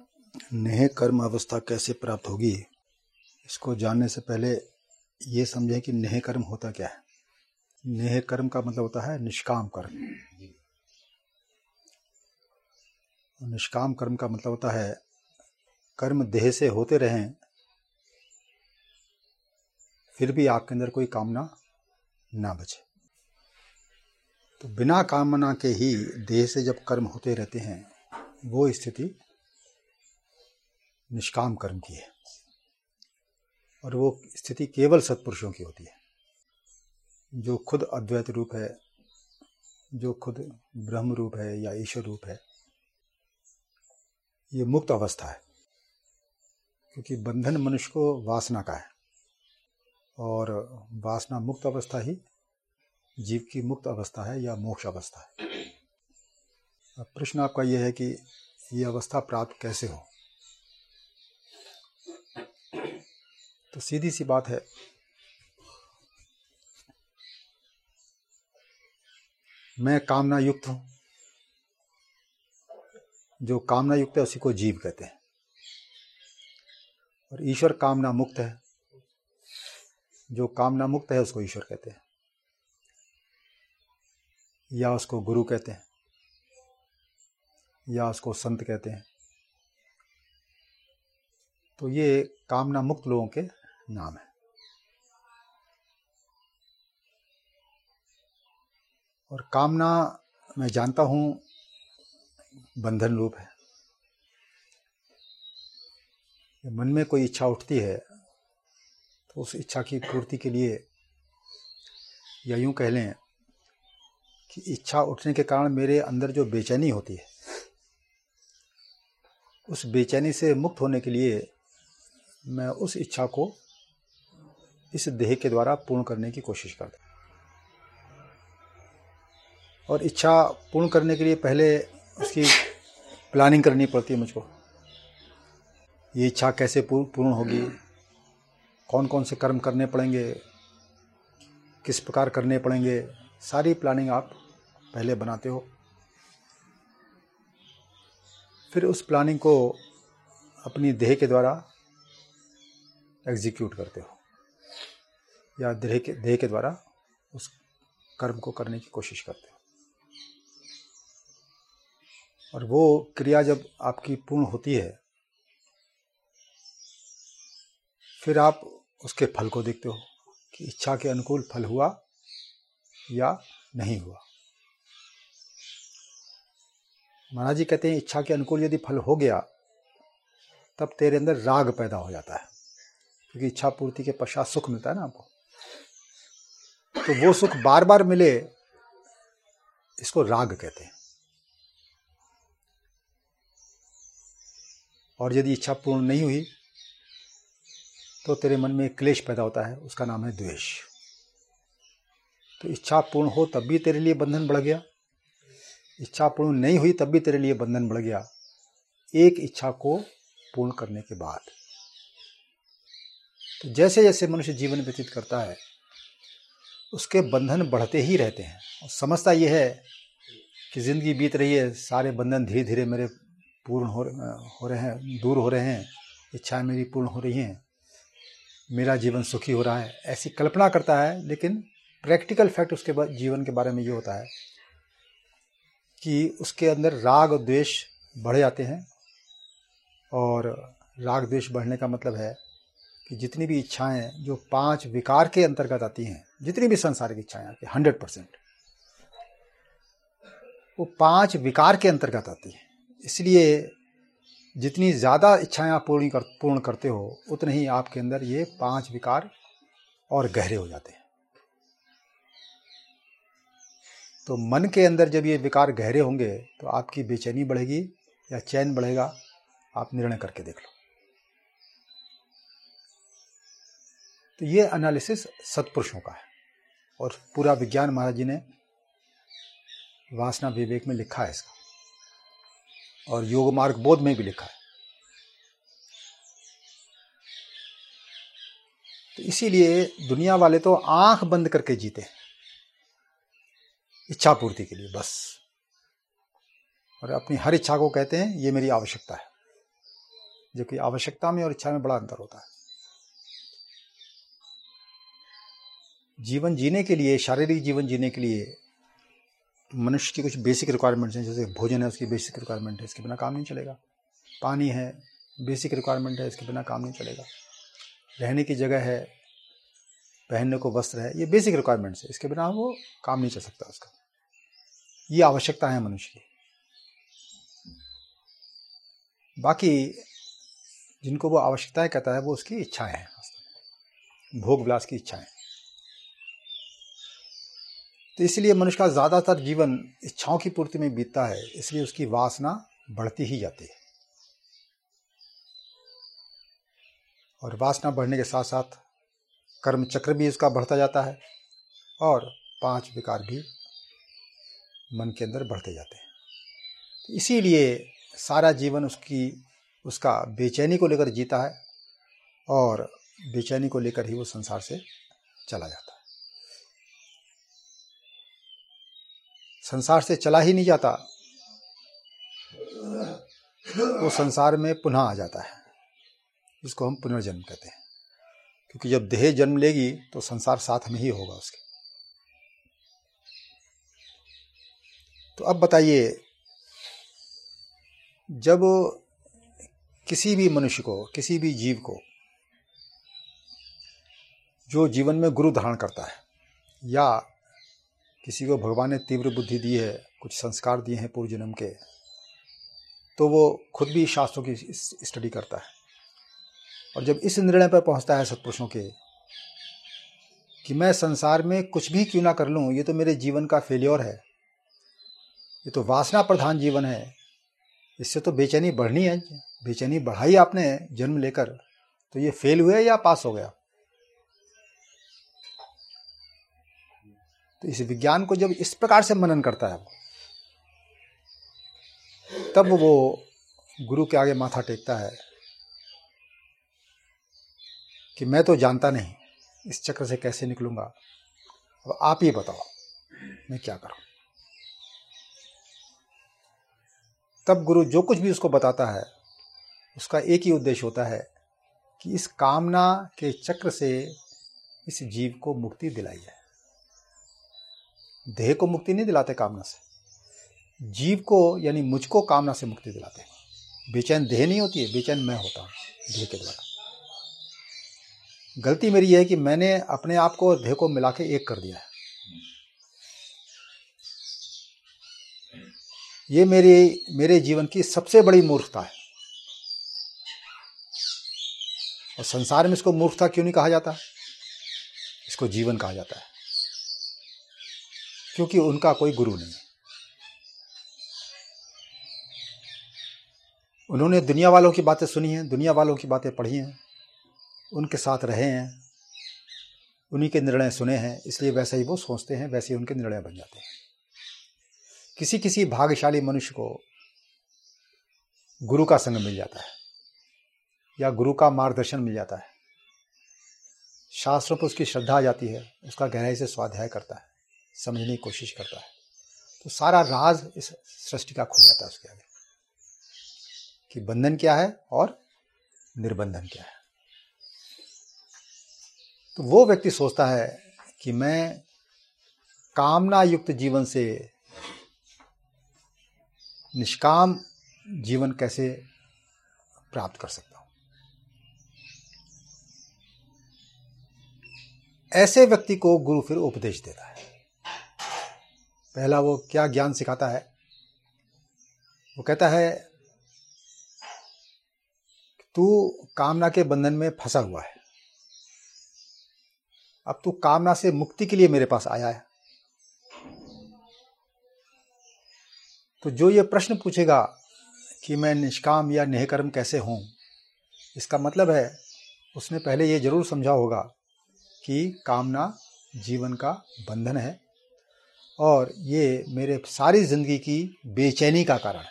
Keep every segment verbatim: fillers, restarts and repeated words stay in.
नेह कर्म अवस्था कैसे प्राप्त होगी, इसको जानने से पहले ये समझें कि नेह कर्म होता क्या है। नेह कर्म का मतलब होता है निष्काम कर्म। निष्काम कर्म का मतलब होता है कर्म देह से होते रहें फिर भी आपके अंदर कोई कामना ना बचे। तो बिना कामना के ही देह से जब कर्म होते रहते हैं वो स्थिति निष्काम कर्म की है, और वो स्थिति केवल सत्पुरुषों की होती है, जो खुद अद्वैत रूप है, जो खुद ब्रह्म रूप है या ईश्वर रूप है। ये मुक्त अवस्था है, क्योंकि बंधन मनुष्य को वासना का है, और वासना मुक्त अवस्था ही जीव की मुक्त अवस्था है या मोक्ष अवस्था है। अब प्रश्न आपका यह है कि ये अवस्था प्राप्त कैसे हो। तो सीधी सी बात है, मैं कामना युक्त हूं। जो कामना युक्त है उसी को जीव कहते हैं, और ईश्वर कामना मुक्त है। जो कामना मुक्त है उसको ईश्वर कहते हैं, या उसको गुरु कहते हैं, या उसको संत कहते हैं। तो ये कामना मुक्त लोगों के नाम है। और कामना मैं जानता हूं बंधन रूप है। मन में कोई इच्छा उठती है तो उस इच्छा की पूर्ति के लिए, या यूं कह लें कि इच्छा उठने के कारण मेरे अंदर जो बेचैनी होती है, उस बेचैनी से मुक्त होने के लिए मैं उस इच्छा को इस देह के द्वारा पूर्ण करने की कोशिश करता हूं। और इच्छा पूर्ण करने के लिए पहले उसकी प्लानिंग करनी पड़ती है मुझको। ये इच्छा कैसे पूर्ण होगी, कौन कौन से कर्म करने पड़ेंगे, किस प्रकार करने पड़ेंगे, सारी प्लानिंग आप पहले बनाते हो। फिर उस प्लानिंग को अपनी देह के द्वारा एग्जीक्यूट करते हो, या देह के देह के द्वारा उस कर्म को करने की कोशिश करते हो। और वो क्रिया जब आपकी पूर्ण होती है, फिर आप उसके फल को देखते हो कि इच्छा के अनुकूल फल हुआ या नहीं हुआ। महाराज जी कहते हैं इच्छा के अनुकूल यदि फल हो गया तब तेरे अंदर राग पैदा हो जाता है, क्योंकि इच्छा पूर्ति के पश्चात सुख मिलता है ना आपको। तो वो सुख बार बार मिले, इसको राग कहते हैं। और यदि इच्छा पूर्ण नहीं हुई तो तेरे मन में एक क्लेश पैदा होता है, उसका नाम है द्वेष। तो इच्छा पूर्ण हो तब भी तेरे लिए बंधन बढ़ गया, इच्छा पूर्ण नहीं हुई तब भी तेरे लिए बंधन बढ़ गया। एक इच्छा को पूर्ण करने के बाद तो जैसे जैसे मनुष्य जीवन व्यतीत करता है उसके बंधन बढ़ते ही रहते हैं। और समझता यह है कि जिंदगी बीत रही है, सारे बंधन धीरे धीरे मेरे पूर्ण हो हो रहे हैं, दूर हो रहे हैं, इच्छाएं मेरी पूर्ण हो रही हैं, मेरा जीवन सुखी हो रहा है, ऐसी कल्पना करता है। लेकिन प्रैक्टिकल फैक्ट उसके जीवन के बारे में ये होता है कि उसके अंदर राग और द्वेष बढ़ जाते हैं। और राग द्वेष बढ़ने का मतलब है कि जितनी भी इच्छाएं जो पांच विकार के अंतर्गत आती हैं, जितनी भी संसारिक इच्छाएं आती हैं, हंड्रेड परसेंट वो पांच विकार के अंतर्गत आती हैं। इसलिए जितनी ज़्यादा इच्छाएं आप पूर्ण कर पूर्ण करते हो उतने ही आपके अंदर ये पांच विकार और गहरे हो जाते हैं। तो मन के अंदर जब ये विकार गहरे होंगे तो आपकी बेचैनी बढ़ेगी या चैन बढ़ेगा, आप निर्णय करके देख लो। तो ये एनालिसिस सत्पुरुषों का है, और पूरा विज्ञान महाराज जी ने वासना विवेक में लिखा है इसका, और योग मार्ग बोध में भी लिखा है। तो इसीलिए दुनिया वाले तो आंख बंद करके जीते हैं इच्छा पूर्ति के लिए बस, और अपनी हर इच्छा को कहते हैं ये मेरी आवश्यकता है। जबकि आवश्यकता में और इच्छा में बड़ा अंतर होता है। जीवन जीने के लिए, शारीरिक जीवन जीने के लिए मनुष्य की कुछ बेसिक रिक्वायरमेंट्स हैं, जैसे भोजन है उसकी बेसिक रिक्वायरमेंट है, इसके बिना काम नहीं चलेगा। पानी है, बेसिक रिक्वायरमेंट है, इसके बिना काम नहीं चलेगा। रहने की जगह है, पहनने को वस्त्र है, ये बेसिक रिक्वायरमेंट्स है, इसके बिना वो काम नहीं चल सकता उसका। ये आवश्यकता है मनुष्य की। बाकी जिनको वो आवश्यकताएं कहता है वो उसकी इच्छाएं हैं, भोग विलास की इच्छाएं। तो इसलिए मनुष्य का ज़्यादातर जीवन इच्छाओं की पूर्ति में बीतता है, इसलिए उसकी वासना बढ़ती ही जाती है। और वासना बढ़ने के साथ साथ कर्म चक्र भी उसका बढ़ता जाता है और पांच विकार भी मन के अंदर बढ़ते जाते हैं। तो इसीलिए सारा जीवन उसकी उसका बेचैनी को लेकर जीता है और बेचैनी को लेकर ही वो संसार से चला जाता है। संसार से चला ही नहीं जाता, वो संसार में पुनः आ जाता है, जिसको हम पुनर्जन्म कहते हैं। क्योंकि जब देह जन्म लेगी तो संसार साथ में ही होगा उसके। तो अब बताइए, जब किसी भी मनुष्य को, किसी भी जीव को जो जीवन में गुरु धारण करता है, या किसी को भगवान ने तीव्र बुद्धि दी है, कुछ संस्कार दिए हैं पूर्व जन्म के, तो वो खुद भी शास्त्रों की स्टडी करता है और जब इस निर्णय पर पहुंचता है सत्पुरुषों के कि मैं संसार में कुछ भी क्यों ना कर लूं, ये तो मेरे जीवन का फेल्योर है, ये तो वासना प्रधान जीवन है, इससे तो बेचैनी बढ़नी है, बेचैनी बढ़ाई आपने जन्म लेकर, तो ये फेल हुआ या पास हो गया। तो इस विज्ञान को जब इस प्रकार से मनन करता है, तब वो गुरु के आगे माथा टेकता है कि मैं तो जानता नहीं इस चक्र से कैसे निकलूंगा, अब आप ही बताओ मैं क्या करूं। तब गुरु जो कुछ भी उसको बताता है उसका एक ही उद्देश्य होता है कि इस कामना के चक्र से इस जीव को मुक्ति दिलाई जाए। देह को मुक्ति नहीं दिलाते कामना से, जीव को यानी मुझको कामना से मुक्ति दिलाते हैं। बेचैन देह नहीं होती है, बेचैन मैं होता हूं देह के द्वारा। गलती मेरी यह है कि मैंने अपने आप को और देह को मिला के एक कर दिया है। ये मेरे मेरे जीवन की सबसे बड़ी मूर्खता है। और संसार में इसको मूर्खता क्यों नहीं कहा जाता, इसको जीवन कहा जाता है, क्योंकि उनका कोई गुरु नहीं है। उन्होंने दुनिया वालों की बातें सुनी हैं, दुनिया वालों की बातें पढ़ी हैं, उनके साथ रहे हैं, उन्हीं के निर्णय सुने हैं, इसलिए वैसे ही वो सोचते हैं, वैसे ही उनके निर्णय बन जाते हैं। किसी किसी भाग्यशाली मनुष्य को गुरु का संग मिल जाता है या गुरु का मार्गदर्शन मिल जाता है, शास्त्रों पर उसकी श्रद्धा आ जाती है, उसका गहराई से स्वाध्याय करता है, समझने की कोशिश करता है, तो सारा राज इस सृष्टि का खुल जाता है उसके आगे कि बंधन क्या है और निर्बंधन क्या है। तो वो व्यक्ति सोचता है कि मैं कामना युक्त जीवन से निष्काम जीवन कैसे प्राप्त कर सकता हूं। ऐसे व्यक्ति को गुरु फिर उपदेश देता है। पहला वो क्या ज्ञान सिखाता है, वो कहता है तू कामना के बंधन में फंसा हुआ है, अब तू कामना से मुक्ति के लिए मेरे पास आया है, तो जो ये प्रश्न पूछेगा कि मैं निष्काम या निष्कर्म कैसे हूं, इसका मतलब है उसने पहले ये जरूर समझा होगा कि कामना जीवन का बंधन है और ये मेरे सारी जिंदगी की बेचैनी का कारण है।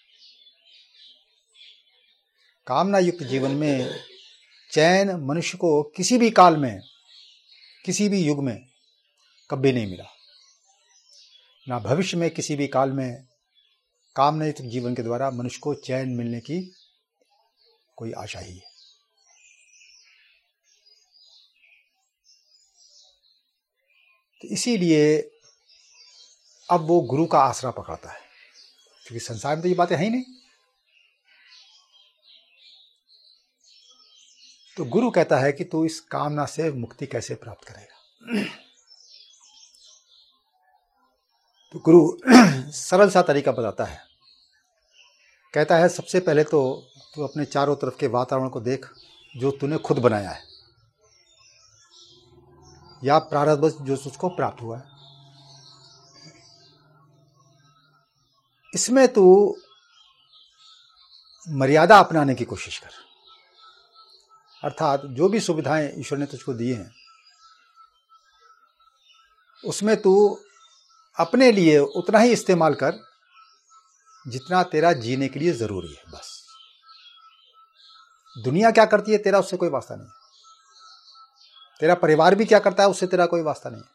कामना युक्त जीवन में चैन मनुष्य को किसी भी काल में, किसी भी युग में कभी नहीं मिला, ना भविष्य में किसी भी काल में कामना युक्त जीवन के द्वारा मनुष्य को चैन मिलने की कोई आशा ही है। तो इसीलिए अब वो गुरु का आसरा पकड़ता है, क्योंकि संसार में तो ये बातें हैं ही नहीं। तो गुरु कहता है कि तू इस कामना से मुक्ति कैसे प्राप्त करेगा। तो गुरु सरल सा तरीका बताता है। कहता है सबसे पहले तो तू अपने चारों तरफ के वातावरण को देख जो तूने खुद बनाया है या प्रारब्ध जो तुझको प्राप्त हुआ है। इसमें तू मर्यादा अपनाने की कोशिश कर, अर्थात जो भी सुविधाएं ईश्वर ने तुझको दी हैं उसमें तू अपने लिए उतना ही इस्तेमाल कर जितना तेरा जीने के लिए जरूरी है। बस दुनिया क्या करती है तेरा उससे कोई वास्ता नहीं, तेरा परिवार भी क्या करता है उससे तेरा कोई वास्ता नहीं।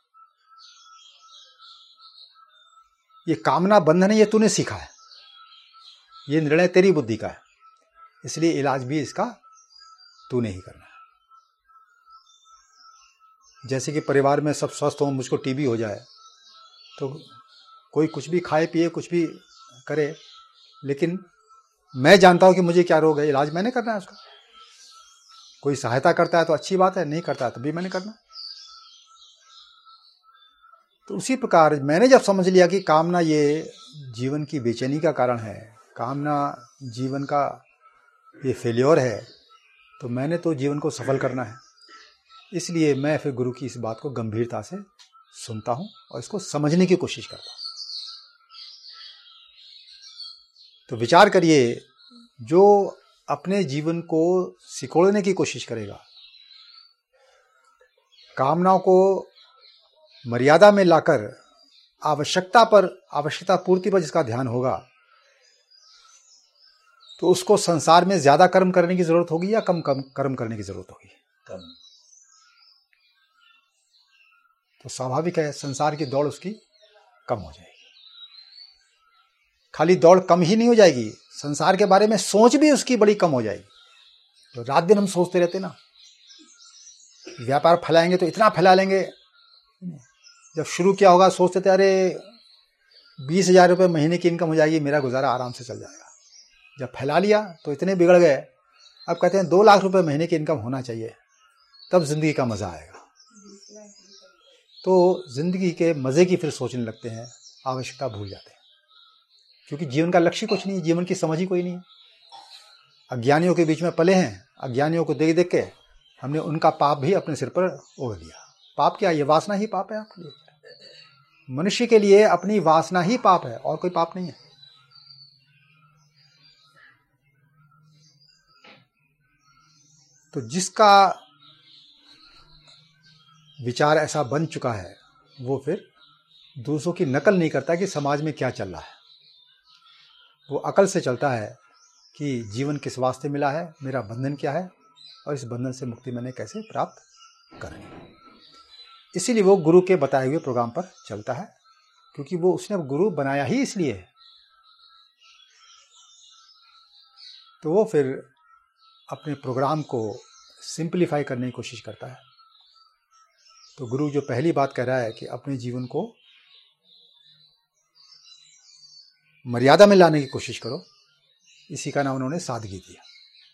ये कामना बंधन है, ये तूने सीखा है, ये निर्णय तेरी बुद्धि का है, इसलिए इलाज भी इसका तूने ही करना है। जैसे कि परिवार में सब स्वस्थ हो, मुझको टीबी हो जाए तो कोई कुछ भी खाए पिए कुछ भी करे, लेकिन मैं जानता हूं कि मुझे क्या रोग है, इलाज मैंने करना है उसका। कोई सहायता करता है तो अच्छी बात है, नहीं करता है तो भी मैंने करना। तो उसी प्रकार मैंने जब समझ लिया कि कामना ये जीवन की बेचैनी का कारण है, कामना जीवन का ये फेल्योर है, तो मैंने तो जीवन को सफल करना है। इसलिए मैं फिर गुरु की इस बात को गंभीरता से सुनता हूं और इसको समझने की कोशिश करता हूं। तो विचार करिए, जो अपने जीवन को सिकोड़ने की कोशिश करेगा, कामनाओं को मर्यादा में लाकर आवश्यकता पर आवश्यकता पूर्ति पर जिसका ध्यान होगा, तो उसको संसार में ज्यादा कर्म करने की जरूरत होगी या कम कम कर्म करने की जरूरत होगी? कम। तो स्वाभाविक है संसार की दौड़ उसकी कम हो जाएगी। खाली दौड़ कम ही नहीं हो जाएगी, संसार के बारे में सोच भी उसकी बड़ी कम हो जाएगी। तो रात दिन हम सोचते रहते ना, व्यापार फैलाएंगे तो इतना फैला लेंगे। जब शुरू किया होगा सोचते थे अरे बीस हजार रुपये महीने की इनकम हो जाएगी, मेरा गुजारा आराम से चल जाएगा। जब फैला लिया तो इतने बिगड़ गए, अब कहते हैं दो लाख रुपए महीने की इनकम होना चाहिए, तब जिंदगी का मजा आएगा। तो जिंदगी के मजे की फिर सोचने लगते हैं, आवश्यकता भूल जाते हैं, क्योंकि जीवन का लक्ष्य कुछ नहीं है, जीवन की समझ ही कोई नहीं है। अज्ञानियों के बीच में पले हैं, अज्ञानियों को देख देख के हमने उनका पाप भी अपने सिर पर ओढ़ लिया। पाप क्या, ये वासना ही पाप है आपके लिए। मनुष्य के लिए अपनी वासना ही पाप है, और कोई पाप नहीं है। तो जिसका विचार ऐसा बन चुका है, वो फिर दूसरों की नकल नहीं करता कि समाज में क्या चल रहा है। वो अकल से चलता है कि जीवन किस वास्ते मिला है, मेरा बंधन क्या है, और इस बंधन से मुक्ति मैंने कैसे प्राप्त करनी। इसीलिए वो गुरु के बताए हुए प्रोग्राम पर चलता है, क्योंकि वो उसने गुरु बनाया ही इसलिए है। तो वो फिर अपने प्रोग्राम को सिंपलीफाई करने की कोशिश करता है। तो गुरु जो पहली बात कह रहा है कि अपने जीवन को मर्यादा में लाने की कोशिश करो, इसी का नाम उन्होंने सादगी दिया।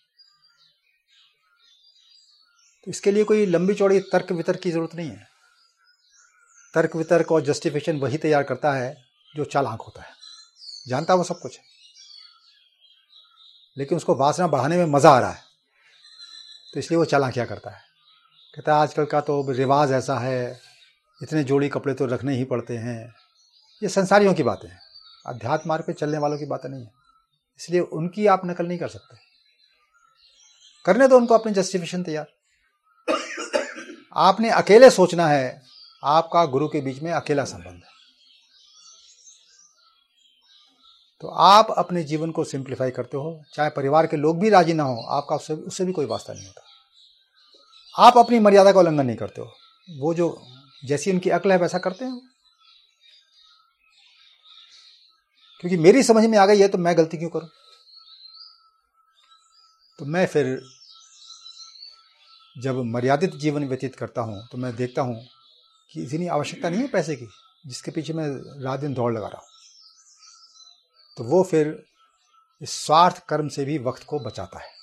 तो इसके लिए कोई लंबी चौड़ी तर्क वितर्क की जरूरत नहीं है। तर्क वितर्क और जस्टिफिकेशन वही तैयार करता है जो चालाक होता है, जानता वो सब कुछ है, लेकिन उसको वासना बढ़ाने में मजा आ रहा है, तो इसलिए वो चालाकियां करता है। कहता है आजकल का तो रिवाज ऐसा है, इतने जोड़ी कपड़े तो रखने ही पड़ते हैं। ये संसारियों की बातें हैं, अध्यात्म मार्ग पे चलने वालों की बातें नहीं है, इसलिए उनकी आप नकल नहीं कर सकते। करने दो उनको अपनी जस्टिफिकेशन तैयार। आपने अकेले सोचना है, आपका गुरु के बीच में अकेला संबंध है। तो आप अपने जीवन को सिंप्लीफाई करते हो, चाहे परिवार के लोग भी राजी ना हो, आपका उससे उससे भी कोई वास्ता नहीं होता। आप अपनी मर्यादा का उल्लंघन नहीं करते हो, वो जो जैसी उनकी अक्ल है वैसा करते हैं। क्योंकि मेरी समझ में आ गई है तो मैं गलती क्यों करूं। तो मैं फिर जब मर्यादित जीवन व्यतीत करता हूँ तो मैं देखता हूँ कि इतनी आवश्यकता नहीं है पैसे की जिसके पीछे मैं रात दिन दौड़ लगा रहा हूँ। तो वो फिर इस स्वार्थ कर्म से भी वक्त को बचाता है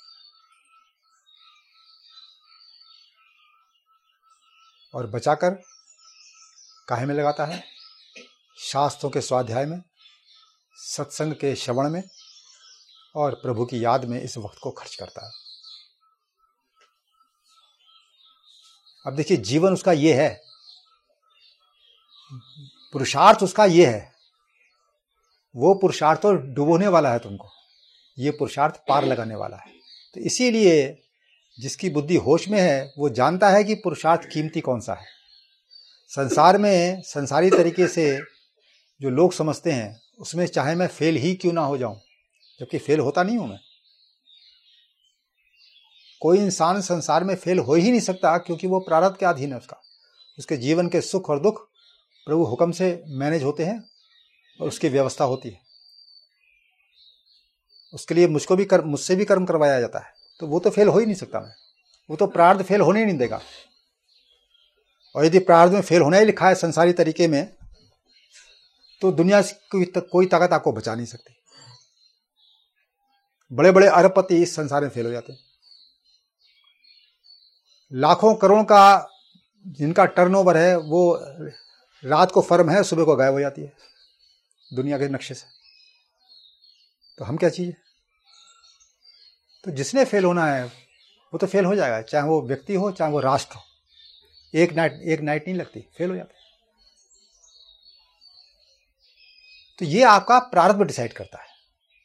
और बचाकर काहे में लगाता है? शास्त्रों के स्वाध्याय में, सत्संग के श्रवण में और प्रभु की याद में इस वक्त को खर्च करता है। अब देखिए, जीवन उसका ये है, पुरुषार्थ उसका ये है। वो पुरुषार्थ तो डुबोने वाला है तुमको, ये पुरुषार्थ पार लगाने वाला है। तो इसीलिए जिसकी बुद्धि होश में है वो जानता है कि पुरुषार्थ कीमती कौन सा है। संसार में संसारी तरीके से जो लोग समझते हैं उसमें चाहे मैं फेल ही क्यों ना हो जाऊं, जबकि फेल होता नहीं हूं मैं। कोई इंसान संसार में फेल हो ही नहीं सकता, क्योंकि वो प्रारब्ध के अधीन है उसका। उसके जीवन के सुख और दुख प्रभु हुक्म से मैनेज होते हैं और उसकी व्यवस्था होती है। उसके लिए मुझको भी कर्म, मुझसे भी कर्म करवाया जाता है, तो वो तो फेल हो ही नहीं सकता मैं। वो तो प्रारब्ध फेल होने ही नहीं देगा। और यदि प्रारब्ध में फेल होना ही लिखा है संसारी तरीके में, तो दुनिया की कोई ताकत आपको बचा नहीं सकती। बड़े बड़े अरबपति इस संसार में फेल हो जाते हैं। लाखों करोड़ का जिनका टर्नओवर है, वो रात को फर्म है, सुबह को गायब हो जाती है दुनिया के नक्शे से। तो हम क्या चाहिए? तो जिसने फेल होना है वो तो फेल हो जाएगा, चाहे वो व्यक्ति हो चाहे वो राष्ट्र हो। एक नाइट एक नाइट नहीं लगती, फेल हो जाते हैं। तो ये आपका प्रारब्ध डिसाइड करता है।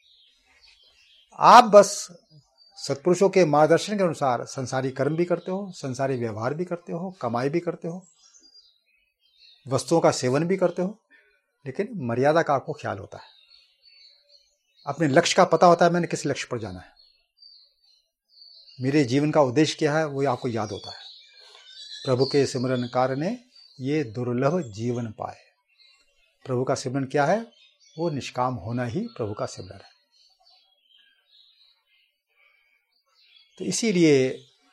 आप बस सत्पुरुषों के मार्गदर्शन के अनुसार संसारी कर्म भी करते हो, संसारी व्यवहार भी करते हो, कमाई भी करते हो, वस्तुओं का सेवन भी करते हो, लेकिन मर्यादा का आपको ख्याल होता है। अपने लक्ष्य का पता होता है, मैंने किस लक्ष्य पर जाना है, मेरे जीवन का उद्देश्य क्या है, वो आपको याद होता है। प्रभु के सिमरन कार ने ये दुर्लभ जीवन पाए। प्रभु का सिमरन क्या है? वो निष्काम होना ही प्रभु का सिमरन है। तो इसीलिए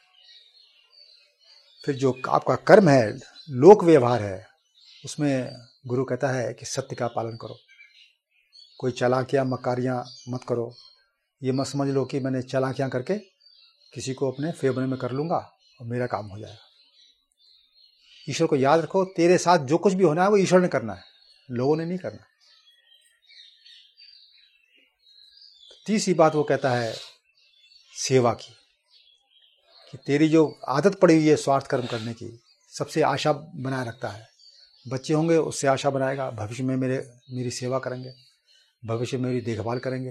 फिर जो आपका कर्म है, लोक व्यवहार है, उसमें गुरु कहता है कि सत्य का पालन करो। कोई चालाकियां मकारियां मत करो। ये मत समझ लो कि मैंने चालाकियां करके किसी को अपने फेवर में कर लूंगा और मेरा काम हो जाएगा। ईश्वर को याद रखो, तेरे साथ जो कुछ भी होना है वो ईश्वर ने करना है, लोगों ने नहीं करना। तीसरी बात वो कहता है सेवा की, कि तेरी जो आदत पड़ी हुई है स्वार्थ कर्म करने की, सबसे आशा बनाए रखता है। बच्चे होंगे उससे आशा बनाएगा, भविष्य में मेरे मेरी सेवा करेंगे, भविष्य में मेरी देखभाल करेंगे।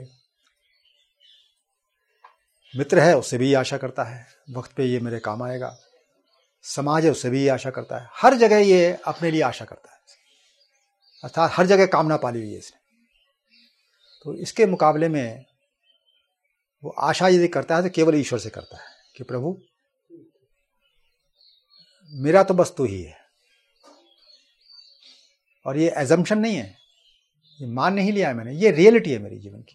मित्र है उससे भी आशा करता है, वक्त पे ये मेरे काम आएगा। समाज है उससे भी ये आशा करता है। हर जगह ये अपने लिए आशा करता है, अर्थात हर जगह कामना पाली हुई है इसने। तो इसके मुकाबले में वो आशा यदि करता है तो केवल ईश्वर से करता है कि प्रभु मेरा तो बस तू ही है। और ये एजम्पशन नहीं है, ये मान नहीं लिया है मैंने, ये रियलिटी है मेरी जीवन की।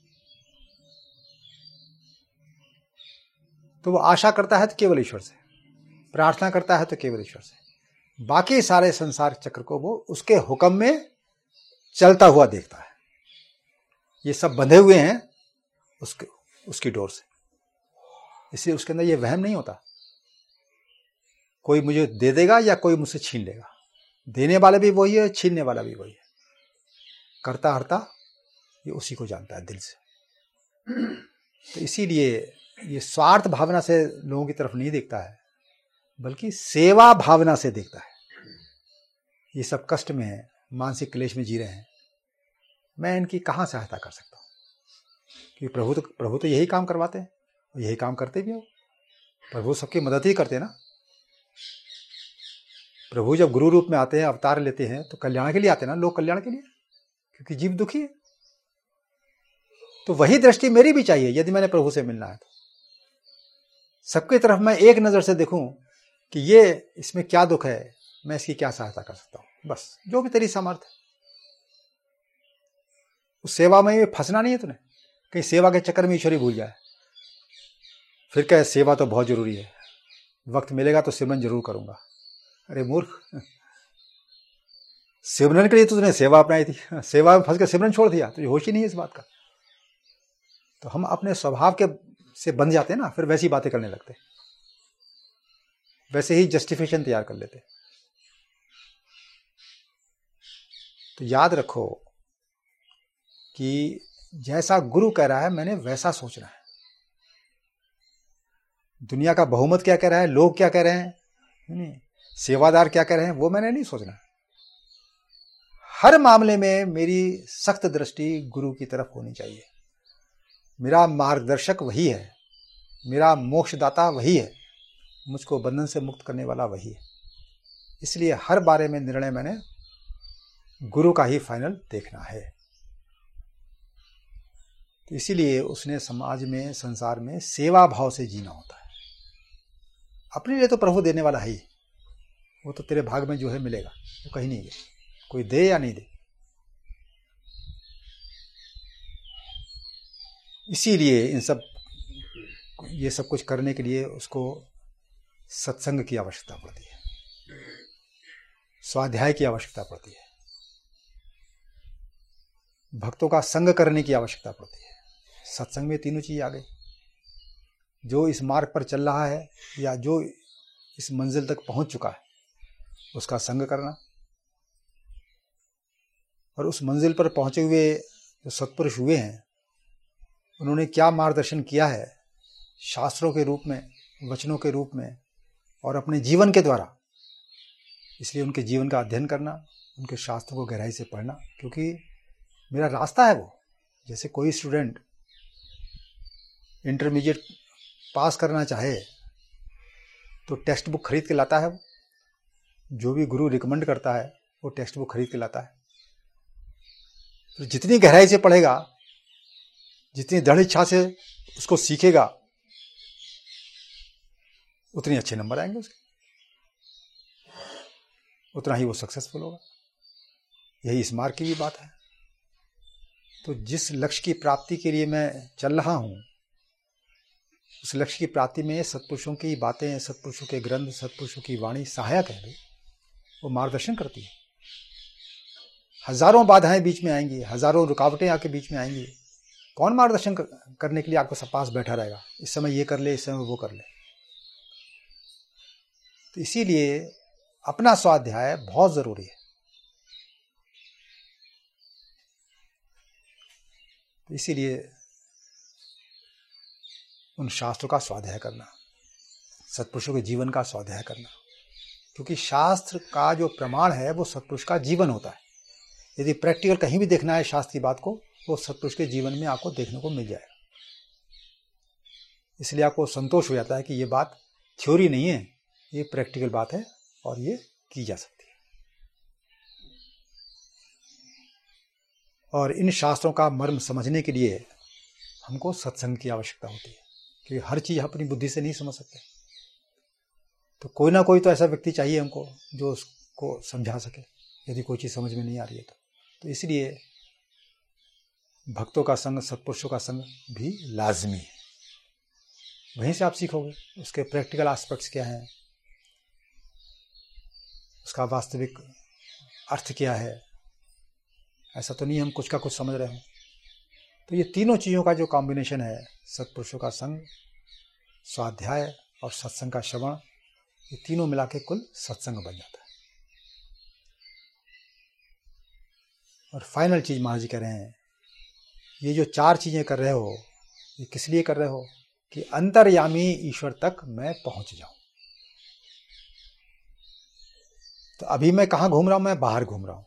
तो वो आशा करता है तो केवल ईश्वर से, प्रार्थना करता है तो केवल ईश्वर से। बाकी सारे संसार चक्र को वो उसके हुक्म में चलता हुआ देखता है। ये सब बंधे हुए हैं उसके उसकी डोर से, इसलिए उसके अंदर ये वहम नहीं होता कोई मुझे दे देगा या कोई मुझसे छीन लेगा। देने वाला भी वही है, छीनने वाला भी वही है। करता हरता ये उसी को जानता है दिल से। तो इसीलिए ये स्वार्थ भावना से लोगों की तरफ नहीं देखता है, बल्कि सेवा भावना से देखता है। ये सब कष्ट में है, मानसिक क्लेश में जी रहे हैं, मैं इनकी कहाँ सहायता कर सकता हूँ? क्योंकि प्रभु तो प्रभु तो यही काम करवाते हैं और यही काम करते भी हो। प्रभु सबकी मदद ही करते हैं ना। प्रभु जब गुरु रूप में आते हैं, अवतार लेते हैं, तो कल्याण के लिए आते हैं ना, लोक कल्याण के लिए, क्योंकि जीव दुखी है। तो वही दृष्टि मेरी भी चाहिए यदि मैंने प्रभु से मिलना है तो। सबकी तरफ मैं एक नजर से देखूं कि ये इसमें क्या दुख है, मैं इसकी क्या सहायता कर सकता हूं। बस जो भी तेरी सामर्थ्य है। उस सेवा में फंसना नहीं है तूने, कहीं सेवा के चक्कर में ईश्वर ही भूल जाए। फिर क्या, सेवा तो बहुत जरूरी है, वक्त मिलेगा तो सिमरन जरूर करूंगा। अरे मूर्ख, सिमरन के लिए तो तूने सेवा अपनाई थी, सेवा में फंस के सिमरन छोड़ दिया, तुझे होश ही नहीं है इस बात का। तो हम अपने स्वभाव के से बंध जाते हैं ना, फिर वैसी बातें करने लगते, वैसे ही जस्टिफिकेशन तैयार कर लेते। तो याद रखो कि जैसा गुरु कह रहा है मैंने वैसा सोचना है। दुनिया का बहुमत क्या कह रहा है, लोग क्या कह रहे हैं, नहीं, सेवादार क्या कह रहे हैं, वो मैंने नहीं सोचना। हर मामले में मेरी सख्त दृष्टि गुरु की तरफ होनी चाहिए। मेरा मार्गदर्शक वही है, मेरा मोक्षदाता वही है, मुझको बंधन से मुक्त करने वाला वही है। इसलिए हर बारे में निर्णय मैंने गुरु का ही फाइनल देखना है। तो इसीलिए उसने समाज में, संसार में सेवा भाव से जीना होता है। अपने लिए तो प्रभु देने वाला है ही, वो तो तेरे भाग में जो है मिलेगा, वो कहीं नहीं है, कोई दे या नहीं दे। इसीलिए इन सब ये सब कुछ करने के लिए उसको सत्संग की आवश्यकता पड़ती है, स्वाध्याय की आवश्यकता पड़ती है, भक्तों का संग करने की आवश्यकता पड़ती है। सत्संग में तीनों चीज आ गई। जो इस मार्ग पर चल रहा है या जो इस मंजिल तक पहुंच चुका है उसका संग करना, और उस मंजिल पर पहुंचे हुए जो सत्पुरुष हुए हैं उन्होंने क्या मार्गदर्शन किया है शास्त्रों के रूप में, वचनों के रूप में और अपने जीवन के द्वारा, इसलिए उनके जीवन का अध्ययन करना, उनके शास्त्रों को गहराई से पढ़ना, क्योंकि मेरा रास्ता है वो। जैसे कोई स्टूडेंट इंटरमीडिएट पास करना चाहे तो टेक्स्ट बुक खरीद के लाता है, वो जो भी गुरु रिकमेंड करता है वो टेक्स्ट बुक खरीद के लाता है। तो जितनी गहराई से पढ़ेगा, जितनी दृढ़ इच्छा से उसको सीखेगा, उतने अच्छे नंबर आएंगे उसके, उतना ही वो सक्सेसफुल होगा। यही इस मार्ग की भी बात है। तो जिस लक्ष्य की प्राप्ति के लिए मैं चल रहा हूं, उस लक्ष्य की प्राप्ति में सत्पुरुषों की बातें, सत्पुरुषों के ग्रंथ, सत्पुरुषों की वाणी सहायक है भाई, वो मार्गदर्शन करती है। हजारों बाधाएं बीच में आएंगी, हजारों रुकावटें आके बीच में आएंगी, कौन मार्गदर्शन करने के लिए आपके पास बैठा रहेगा, इस समय ये कर ले, इस समय वो कर ले। तो इसीलिए अपना स्वाध्याय बहुत जरूरी है। तो इसीलिए उन शास्त्रों का स्वाध्याय करना, सत्पुरुषों के जीवन का स्वाध्याय करना, क्योंकि शास्त्र का जो प्रमाण है वो सत्पुरुष का जीवन होता है। यदि प्रैक्टिकल कहीं भी देखना है शास्त्र की बात को, वो सत्पुरुष के जीवन में आपको देखने को मिल जाएगा। इसलिए आपको संतोष हो जाता है कि ये बात थ्योरी नहीं है, ये प्रैक्टिकल बात है और ये की जा सकती है। और इन शास्त्रों का मर्म समझने के लिए हमको सत्संग की आवश्यकता होती है, क्योंकि हर चीज अपनी बुद्धि से नहीं समझ सकते। तो कोई ना कोई तो ऐसा व्यक्ति चाहिए हमको जो उसको समझा सके, यदि कोई चीज समझ में नहीं आ रही है तो। तो इसलिए भक्तों का संग, सत्पुरुषों का संग भी लाजमी है। वहीं से आप सीखोगे उसके प्रैक्टिकल एस्पेक्ट्स क्या हैं, उसका वास्तविक अर्थ क्या है। ऐसा तो नहीं हम कुछ का कुछ समझ रहे हो। तो ये तीनों चीज़ों का जो कॉम्बिनेशन है, सत्पुरुषों का संग, स्वाध्याय और सत्संग का श्रवण, ये तीनों मिला के कुल सत्संग बन जाता है। और फाइनल चीज महाराज जी कह रहे हैं, ये जो चार चीजें कर रहे हो, ये किस लिए कर रहे हो कि अंतर्यामी ईश्वर तक मैं पहुंच जाऊं। तो अभी मैं कहां घूम रहा हूं, मैं बाहर घूम रहा हूं।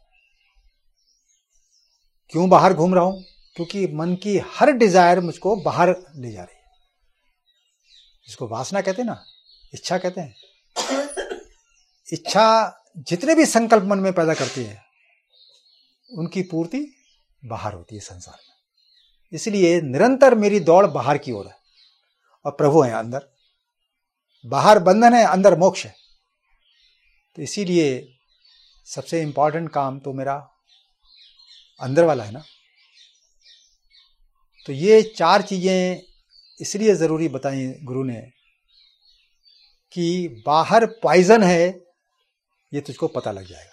क्यों बाहर घूम रहा हूं? क्योंकि मन की हर डिजायर मुझको बाहर ले जा रही है, जिसको वासना कहते हैं ना, इच्छा कहते हैं। इच्छा जितने भी संकल्प मन में पैदा करती है उनकी पूर्ति बाहर होती है संसार में। इसलिए निरंतर मेरी दौड़ बाहर की ओर है और प्रभु है अंदर। बाहर बंधन है, अंदर मोक्ष है। तो इसीलिए सबसे इंपॉर्टेंट काम तो मेरा अंदर वाला है ना। तो ये चार चीजें इसलिए ज़रूरी बताई गुरु ने कि बाहर पॉइजन है, ये तुझको पता लग जाएगा,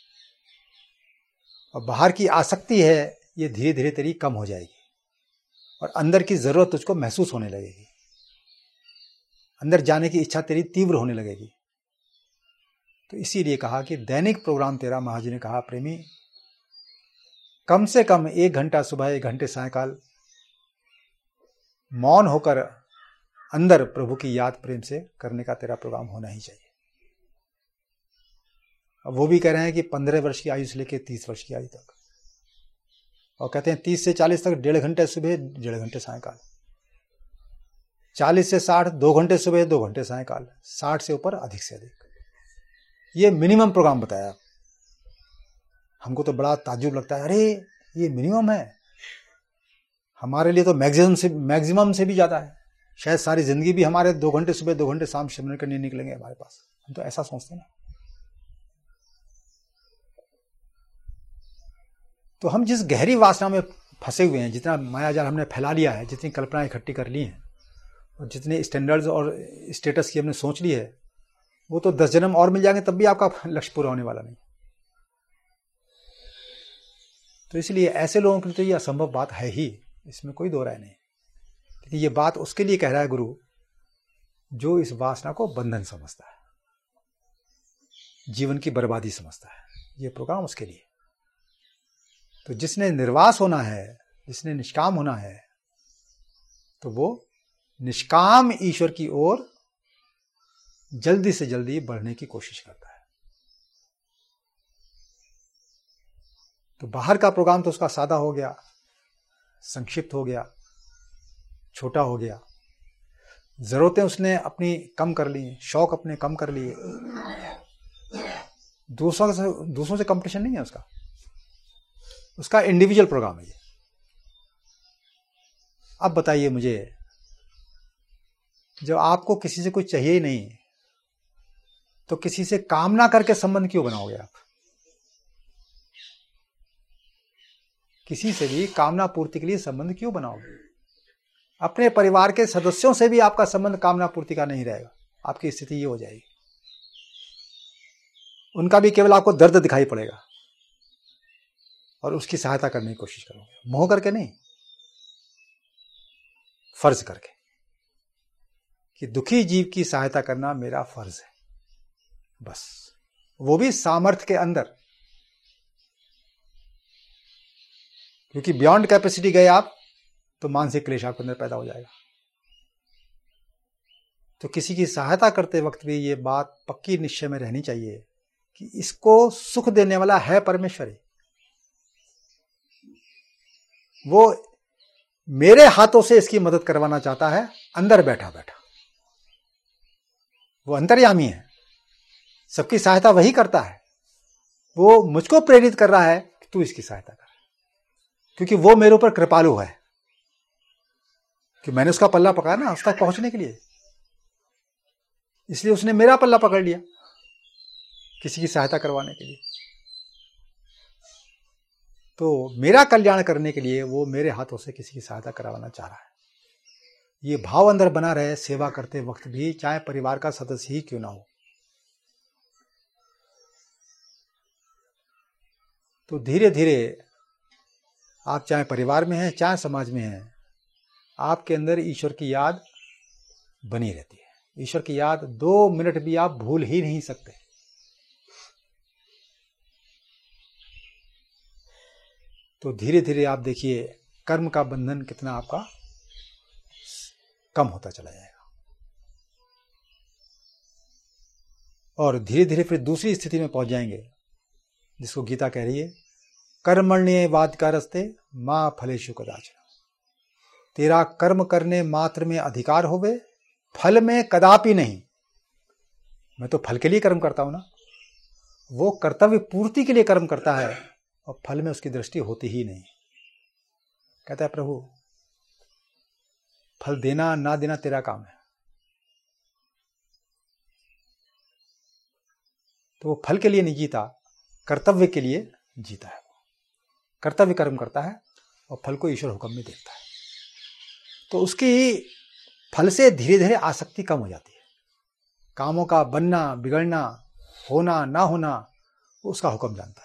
और बाहर की आसक्ति है ये धीरे धीरे तेरी कम हो जाएगी, और अंदर की ज़रूरत तुझको महसूस होने लगेगी, अंदर जाने की इच्छा तेरी तीव्र होने लगेगी। तो इसीलिए कहा कि दैनिक प्रोग्राम तेरा, महाराज जी ने कहा, प्रेमी, कम से कम एक घंटा सुबह, एक घंटे सायंकाल मौन होकर अंदर प्रभु की याद प्रेम से करने का तेरा प्रोग्राम होना ही चाहिए। अब वो भी कह रहे हैं कि पंद्रह वर्ष की आयु से लेकर तीस वर्ष की आयु तक, और कहते हैं तीस से चालीस तक डेढ़ घंटे सुबह, डेढ़ घंटे सायंकाल, चालीस से साठ दो घंटे सुबह, दो घंटे सायंकाल, साठ से ऊपर अधिक से अधिक। ये मिनिमम प्रोग्राम बताया। हमको तो बड़ा ताज्जुब लगता है, अरे ये मिनिमम है, हमारे लिए तो मैक्सिमम से मैक्सिमम से भी ज्यादा है। शायद सारी जिंदगी भी हमारे दो घंटे सुबह दो घंटे शाम सिमरन करने निकलेंगे हमारे पास, हम तो ऐसा सोचते हैं ना। तो हम जिस गहरी वासना में फंसे हुए हैं, जितना मायाजाल हमने फैला लिया है, जितनी कल्पनाएं इकट्ठी कर ली हैं, और जितने स्टैंडर्ड्स और स्टेटस की हमने सोच ली है, वो तो दस जन्म और मिल जाएंगे तब भी आपका लक्ष्य पूरा होने वाला नहीं। तो इसलिए ऐसे लोगों के लिए तो ये असंभव बात है ही, इसमें कोई दो राय नहीं। लेकिन ये बात उसके लिए कह रहा है गुरु जो इस वासना को बंधन समझता है, जीवन की बर्बादी समझता है। ये प्रोग्राम उसके लिए। तो जिसने निर्वास होना है, जिसने निष्काम होना है, तो वो निष्काम ईश्वर की ओर जल्दी से जल्दी बढ़ने की कोशिश करता है। तो बाहर का प्रोग्राम तो उसका सादा हो गया, संक्षिप्त हो गया, छोटा हो गया, जरूरतें उसने अपनी कम कर ली, शौक अपने कम कर लिए, दूसरों से दूसरों से कंपटीशन नहीं है उसका, उसका इंडिविजुअल प्रोग्राम है ये। अब बताइए मुझे, जब आपको किसी से कुछ चाहिए ही नहीं, तो किसी से कामना करके संबंध क्यों बनाओगे आप? किसी से भी कामना पूर्ति के लिए संबंध क्यों बनाओगे? अपने परिवार के सदस्यों से भी आपका संबंध कामना पूर्ति का नहीं रहेगा, आपकी स्थिति ये हो जाएगी। उनका भी केवल आपको दर्द दिखाई पड़ेगा और उसकी सहायता करने की कोशिश करोगे, मोह करके नहीं, फर्ज करके, कि दुखी जीव की सहायता करना मेरा फर्ज है, बस, वो भी सामर्थ्य के अंदर। क्योंकि बियॉन्ड कैपेसिटी गए आप तो मानसिक क्लेश आपके अंदर पैदा हो जाएगा। तो किसी की सहायता करते वक्त भी ये बात पक्की निश्चय में रहनी चाहिए कि इसको सुख देने वाला है परमेश्वर ही, वो मेरे हाथों से इसकी मदद करवाना चाहता है, अंदर बैठा बैठा। वो अंतर्यामी है, सबकी सहायता वही करता है, वो मुझको प्रेरित कर रहा है कि तू इसकी सहायता कर, क्योंकि वो मेरे ऊपर कृपालु है, कि मैंने उसका पल्ला पकड़ा ना उस तक पहुंचने के लिए, इसलिए उसने मेरा पल्ला पकड़ लिया किसी की सहायता करवाने के लिए। तो मेरा कल्याण करने के लिए वो मेरे हाथों से किसी की सहायता करवाना चाह रहा है। ये भाव अंदर बना रहे सेवा करते वक्त भी, चाहे परिवार का सदस्य ही क्यों ना हो। तो धीरे धीरे आप चाहे परिवार में हैं, चाहे समाज में हैं, आपके अंदर ईश्वर की याद बनी रहती है। ईश्वर की याद दो मिनट भी आप भूल ही नहीं सकते। तो धीरे धीरे आप देखिए कर्म का बंधन कितना आपका कम होता चला जाएगा, और धीरे धीरे फिर दूसरी स्थिति में पहुंच जाएंगे जिसको गीता कह रही है, कर्मण्येवाधिकारस्ते मां फलेषु कदाचन। तेरा कर्म करने मात्र में अधिकार होवे, फल में कदापि नहीं। मैं तो फल के लिए कर्म करता हूं ना, वो कर्तव्य पूर्ति के लिए कर्म करता है और फल में उसकी दृष्टि होती ही नहीं। कहता है प्रभु फल देना ना देना तेरा काम है। तो वो फल के लिए नहीं जीता, कर्तव्य के लिए जीता है। कर्तव्य कर्म करता है और फल को ईश्वर हुक्म में देखता है। तो उसकी फल से धीरे धीरे आसक्ति कम हो जाती है। कामों का बनना बिगड़ना, होना ना होना, वो उसका हुक्म जानता है।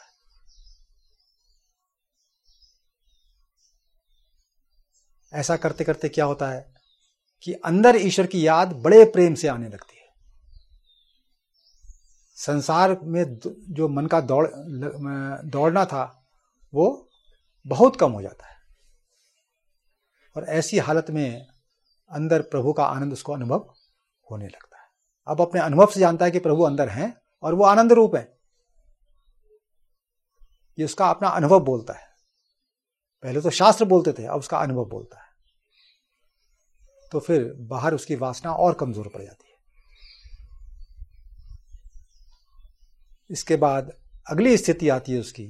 ऐसा करते करते क्या होता है कि अंदर ईश्वर की याद बड़े प्रेम से आने लगती है। संसार में जो मन का दौड़ दौड़ना था वो बहुत कम हो जाता है, और ऐसी हालत में अंदर प्रभु का आनंद उसको अनुभव होने लगता है। अब अपने अनुभव से जानता है कि प्रभु अंदर हैं और वो आनंद रूप है। ये उसका अपना अनुभव बोलता है। पहले तो शास्त्र बोलते थे, अब उसका अनुभव बोलता है। तो फिर बाहर उसकी वासना और कमजोर पड़ जाती है। इसके बाद अगली स्थिति आती है उसकी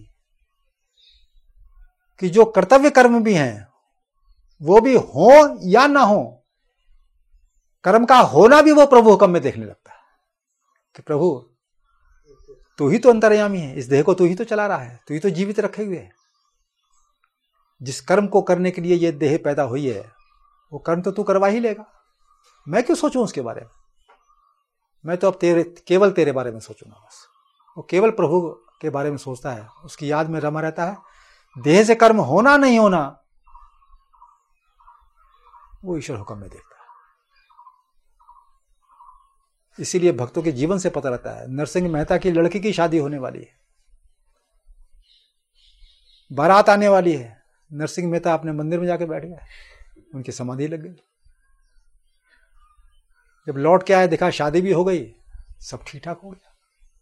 कि जो कर्तव्य कर्म भी हैं वो भी हो या ना हो, कर्म का होना भी वो प्रभु हुक्म में देखने लगता है कि प्रभु तू ही तो अंतर्यामी है, इस देह को तू ही तो चला रहा है, तू ही तो जीवित रखे हुए है। जिस कर्म को करने के लिए ये देह पैदा हुई है वो कर्म तो तू करवा ही लेगा। मैं क्यों सोचूं उसके बारे में? मैं तो अब तेरे केवल तेरे बारे में सोचूंगा बस। वो केवल प्रभु के बारे में सोचता है, उसकी याद में रमा रहता है। देह से कर्म होना नहीं होना वो ईश्वर हुक्म में देखता है। इसीलिए भक्तों के जीवन से पता रहता है। नरसिंह मेहता की लड़की की शादी होने वाली है, बारात आने वाली है। नरसिंह मेहता अपने मंदिर में जाके बैठ गए, उनकी समाधि लग गई। जब लौट के आए देखा शादी भी हो गई, सब ठीक ठाक हो गया।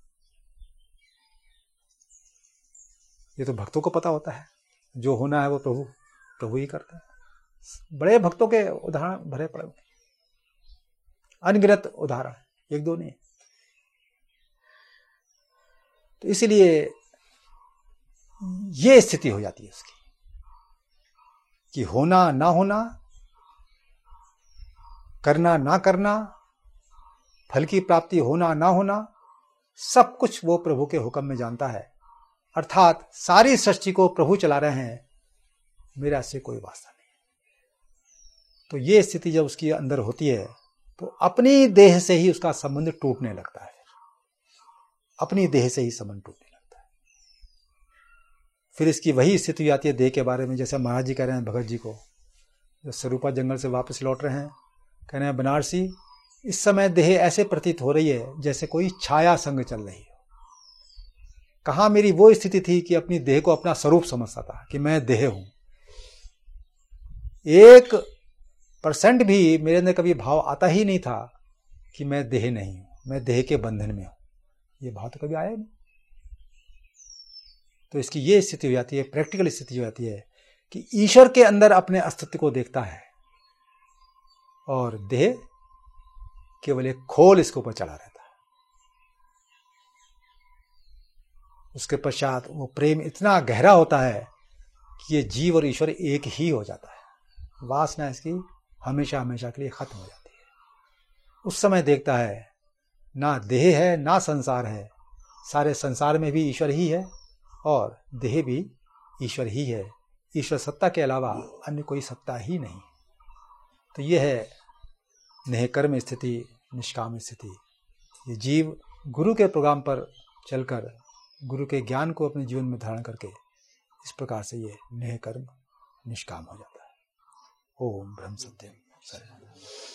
ये तो भक्तों को पता होता है, जो होना है वो प्रभु प्रभु ही करता है। बड़े भक्तों के उदाहरण भरे पड़े, अनगिनत उदाहरण, एक दो नहीं। तो इसलिए ये स्थिति हो जाती है उसकी कि होना ना होना, करना ना करना, फल की प्राप्ति होना ना होना, सब कुछ वो प्रभु के हुक्म में जानता है। अर्थात सारी सृष्टि को प्रभु चला रहे हैं, मेरा से कोई वास्ता नहीं। तो ये स्थिति जब उसकी अंदर होती है तो अपनी देह से ही उसका संबंध टूटने लगता है। अपनी देह से ही संबंध टूटने लगता है। फिर इसकी वही स्थिति आती है देह के बारे में, जैसे महाराज जी कह रहे हैं भगत जी को, जो स्वरूपा जंगल से वापस लौट रहे हैं, कह रहे हैं बनारसी इस समय देह ऐसे प्रतीत हो रही है जैसे कोई छाया संग चल रही हो। कहाँ मेरी वो स्थिति थी कि अपनी देह को अपना स्वरूप समझता था कि मैं देह हूं। एक परसेंट भी मेरे अंदर कभी भाव आता ही नहीं था कि मैं देह नहीं हूं, मैं देह के बंधन में हूं। ये भाव तो कभी आया नहीं। तो इसकी ये स्थिति हो जाती है, प्रैक्टिकल स्थिति हो जाती है कि ईश्वर के अंदर अपने अस्तित्व को देखता है और देह केवल एक खोल इसके ऊपर चला रहता है। उसके पश्चात वो प्रेम इतना गहरा होता है कि ये जीव और ईश्वर एक ही हो जाता है। वासना इसकी हमेशा हमेशा के लिए खत्म हो जाती है। उस समय देखता है ना देह है ना संसार है, सारे संसार में भी ईश्वर ही है और देह भी ईश्वर ही है। ईश्वर सत्ता के अलावा अन्य कोई सत्ता ही नहीं। तो यह है नेहकर्म स्थिति, निष्काम स्थिति। ये जीव गुरु के प्रोग्राम पर चलकर गुरु के ज्ञान को अपने जीवन में धारण करके इस प्रकार से ये नेह कर्म निष्काम हो जाता है। ओम ब्रह्म सत्यम।